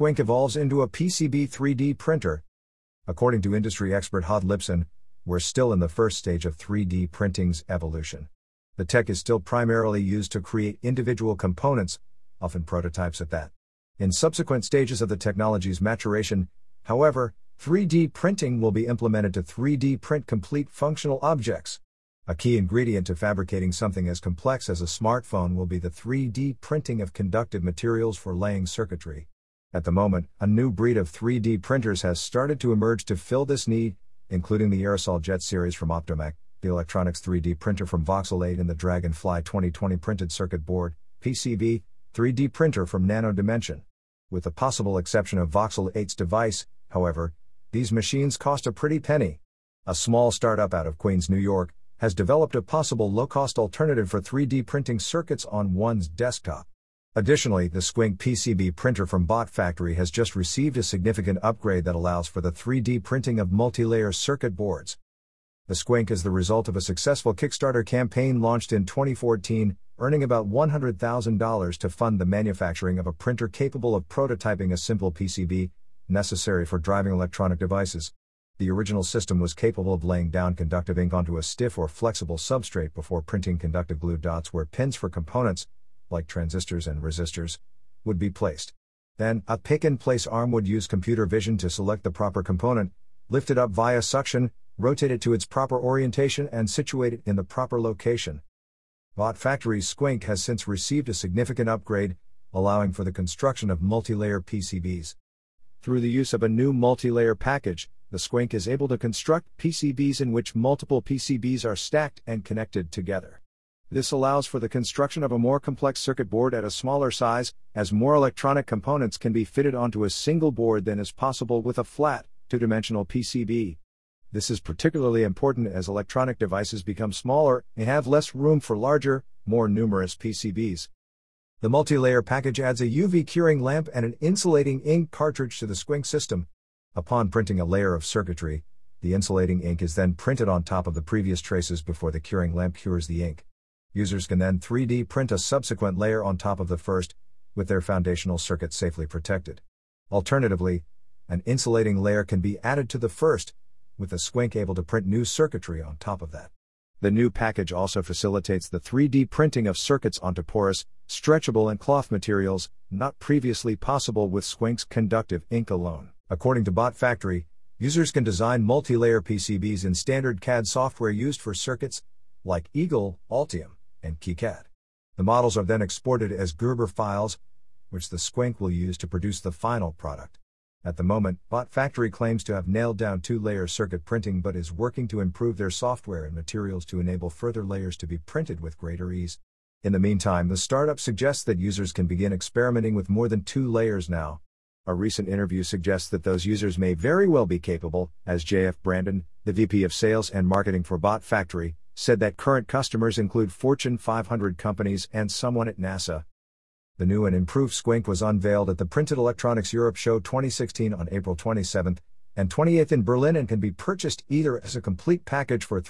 Squink evolves into a PCB 3D printer. According to industry expert Hod Lipson, we're still in the first stage of 3D printing's evolution. The tech is still primarily used to create individual components, often prototypes at that. In subsequent stages of the technology's maturation, however, 3D printing will be implemented to 3D print complete functional objects. A key ingredient to fabricating something as complex as a smartphone will be the 3D printing of conductive materials for laying circuitry. At the moment, a new breed of 3D printers has started to emerge to fill this need, including the Aerosol Jet series from Optomec, the Electronics 3D printer from Voxel 8 and the Dragonfly 2020 printed circuit board, PCB, 3D printer from Nano Dimension. With the possible exception of Voxel 8's device, however, these machines cost a pretty penny. A small startup out of Queens, New York, has developed a possible low-cost alternative for 3D printing circuits on one's desktop. Additionally, the Squink PCB printer from Bot Factory has just received a significant upgrade that allows for the 3D printing of multi-layer circuit boards. The Squink is the result of a successful Kickstarter campaign launched in 2014, earning about $100,000 to fund the manufacturing of a printer capable of prototyping a simple PCB, necessary for driving electronic devices. The original system was capable of laying down conductive ink onto a stiff or flexible substrate before printing conductive glue dots where pins for components, like transistors and resistors, would be placed. Then, a pick-and-place arm would use computer vision to select the proper component, lift it up via suction, rotate it to its proper orientation and situate it in the proper location. Bot Factory's Squink has since received a significant upgrade, allowing for the construction of multi-layer PCBs. Through the use of a new multi-layer package, the Squink is able to construct PCBs in which multiple PCBs are stacked and connected together. This allows for the construction of a more complex circuit board at a smaller size, as more electronic components can be fitted onto a single board than is possible with a flat, two-dimensional PCB. This is particularly important as electronic devices become smaller and have less room for larger, more numerous PCBs. The multi-layer package adds a UV curing lamp and an insulating ink cartridge to the Squink system. Upon printing a layer of circuitry, the insulating ink is then printed on top of the previous traces before the curing lamp cures the ink. Users can then 3D print a subsequent layer on top of the first, with their foundational circuit safely protected. Alternatively, an insulating layer can be added to the first, with the Squink able to print new circuitry on top of that. The new package also facilitates the 3D printing of circuits onto porous, stretchable and cloth materials, not previously possible with Squink's conductive ink alone. According to Bot Factory, users can design multi-layer PCBs in standard CAD software used for circuits, like Eagle, Altium, and KiCad. The models are then exported as Gerber files, which the Squink will use to produce the final product. At the moment, Bot Factory claims to have nailed down two-layer circuit printing but is working to improve their software and materials to enable further layers to be printed with greater ease. In the meantime, the startup suggests that users can begin experimenting with more than 2 layers now. A recent interview suggests that those users may very well be capable, as JF Brandon, the VP of Sales and Marketing for Bot Factory, said that current customers include Fortune 500 companies and someone at NASA. The new and improved Squink was unveiled at the Printed Electronics Europe Show 2016 on April 27 and 28 in Berlin and can be purchased either as a complete package for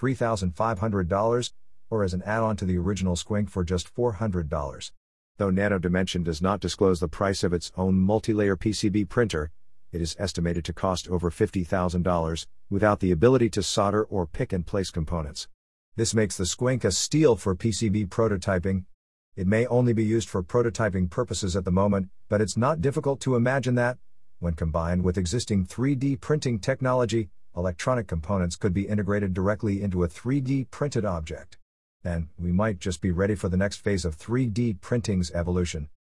$3,500 or as an add-on to the original Squink for just $400. Though Nano Dimension does not disclose the price of its own multi-layer PCB printer, it is estimated to cost over $50,000, without the ability to solder or pick-and-place components. This makes the Squink a steal for PCB prototyping. It may only be used for prototyping purposes at the moment, but it's not difficult to imagine that, when combined with existing 3D printing technology, electronic components could be integrated directly into a 3D printed object. Then, we might just be ready for the next phase of 3D printing's evolution.